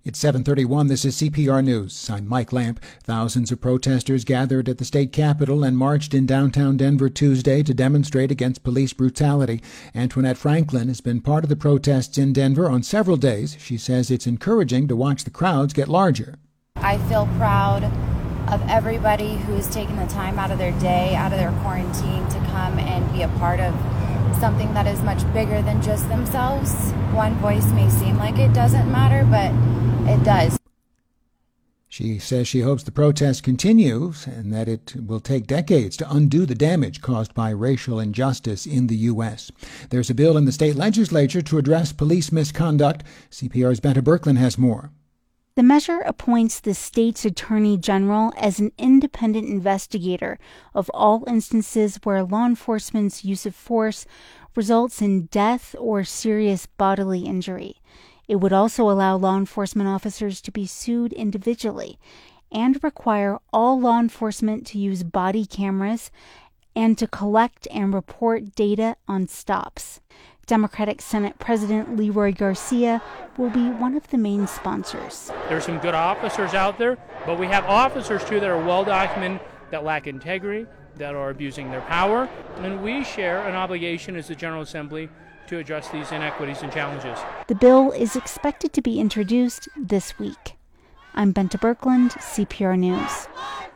It's 7:31. This is CPR News. I'm Mike Lamp. Thousands of protesters gathered at the state capitol and marched in downtown Denver Tuesday to demonstrate against police brutality. Antoinette Franklin has been part of the protests in Denver on several days. She says it's encouraging to watch the crowds get larger. I feel proud of everybody who's taken the time out of their day, out of their quarantine, to come and be a part of something that is much bigger than just themselves. One voice may seem like it doesn't matter, but it does. She says she hopes the protest continues and that it will take decades to undo the damage caused by racial injustice in the U.S. There's a bill in the state legislature to address police misconduct. CPR's Benta Berkland has more. The measure appoints the state's attorney general as an independent investigator of all instances where law enforcement's use of force results in death or serious bodily injury. It would also allow law enforcement officers to be sued individually and require all law enforcement to use body cameras and to collect and report data on stops. Democratic Senate President Leroy Garcia will be one of the main sponsors. There's some good officers out there, but we have officers too that are well documented, that lack integrity, that are abusing their power, and we share an obligation as the General Assembly to address these inequities and challenges. The bill is expected to be introduced this week. I'm Benta Berkland, CPR News.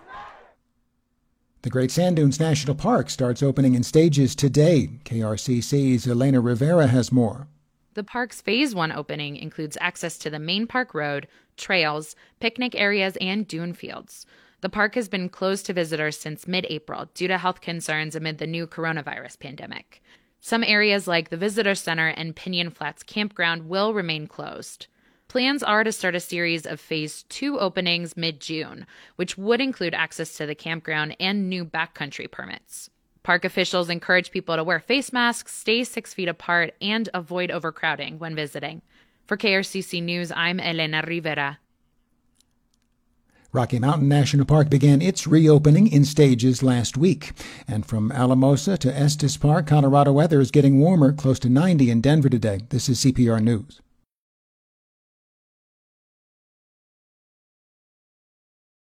The Great Sand Dunes National Park starts opening in stages today. KRCC's Elena Rivera has more. The park's Phase 1 opening includes access to the main park road, trails, picnic areas, and dune fields. The park has been closed to visitors since mid-April due to health concerns amid the new coronavirus pandemic. Some areas like the Visitor Center and Pinion Flats Campground will remain closed. Plans are to start a series of Phase 2 openings mid-June, which would include access to the campground and new backcountry permits. Park officials encourage people to wear face masks, stay 6 feet apart, and avoid overcrowding when visiting. For KRCC News, I'm Elena Rivera. Rocky Mountain National Park began its reopening in stages last week. And from Alamosa to Estes Park, Colorado weather is getting warmer, close to 90 in Denver today. This is CPR News.